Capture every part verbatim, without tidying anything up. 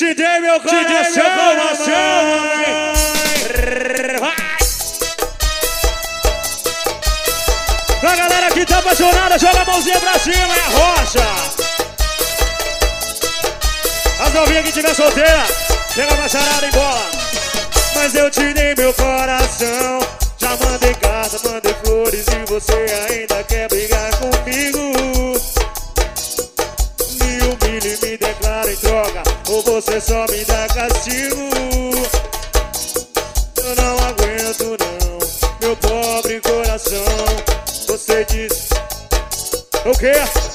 Te dei meu coração, te dei meu coração, vai. Pra galera que tá apaixonada, joga a mãozinha pra cima, é a rocha. As novinhas que tiver solteira, pega a macharada em bola. Mas eu te dei meu coração, já mandei carta, mandei flores e você ainda quer brigar comigo. Me humilha e me declara em troca, ou você só me dá castigo. Eu não aguento não, meu pobre coração. Você disse o quê?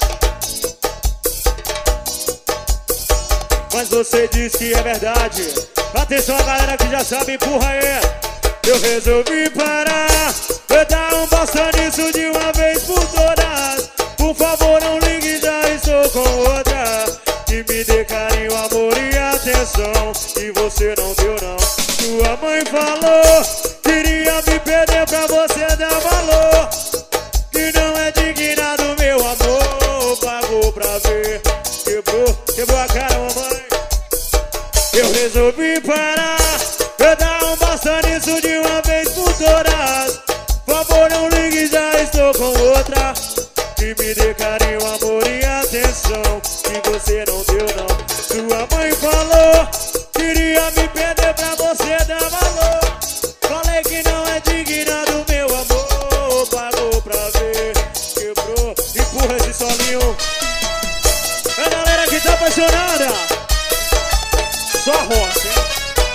Mas você disse que é verdade. Atenção a galera que já sabe, empurra aí. Eu resolvi parar, vou dar um basta nisso de uma vez por todas. Por favor não ligue, já estou com outra que me dê carinho, amor e atenção. E você não deu não. Sua mãe falou, queria me perder pra você dar valor. Que não é digna do meu amor. Pagou pra ver, quebrou, quebrou a cara, mamãe. Eu resolvi parar, eu dar um basta nisso de uma vez por todas. Por favor não ligue, já estou com outra que me dê carinho, amor e atenção. Que você não deu não. Sua mãe falou, queria me perder pra você dar valor. Falei que não é digna do meu amor. Pagou pra ver, quebrou, empurra esse solinho. É a galera que tá apaixonada, só roça, hein?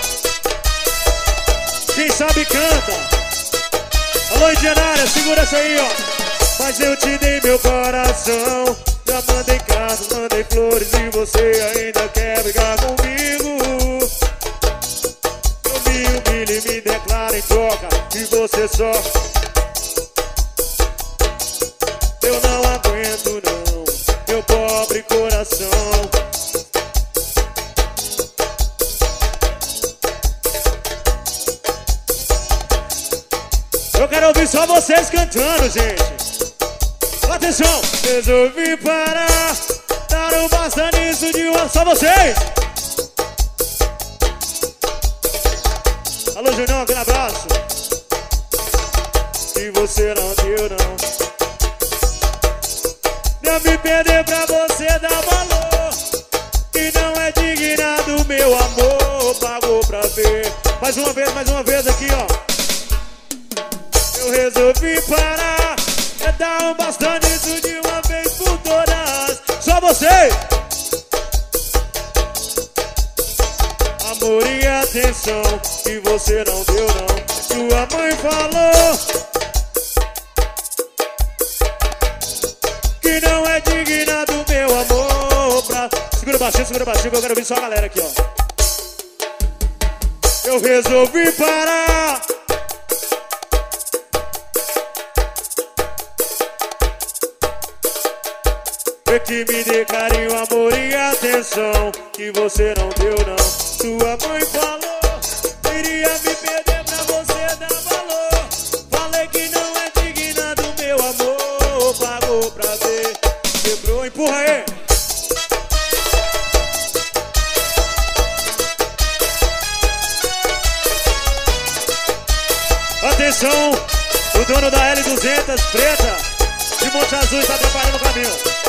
Quem sabe canta. Alô, Indianária, segura essa aí, ó. Mas eu te dei meu coração, já mandei cartas, mandei flores e você ainda quer brigar comigo. Eu me humilho e me declaro em troca e você só. Eu não aguento não, meu pobre coração. Eu quero ouvir só vocês cantando, gente. Atenção! Resolvi parar, dar um basta nisso de uma... Só vocês! Alô, Junião, aquele abraço. E você não deu, não. Não me perder pra você dar valor. E não é digna do meu amor. Pagou pra ver. Mais uma vez, mais uma vez aqui, ó. Eu resolvi parar, é dar um basta nisso de uma vez por todas. Só você! Amor e atenção, que você não deu não. Sua mãe falou que não é digna do meu amor. Pra... Segura baixinho, segura baixinho, que eu quero ouvir só a galera aqui, ó. Eu resolvi parar, é que me dê carinho, amor e atenção, que você não deu não. Sua mãe falou, queria me perder pra você dar valor. Falei que não é digna do meu amor. Pagou pra ver, quebrou, empurra aí. Atenção, o dono da L duzentos preta de Monte Azul está atrapalhando o caminho.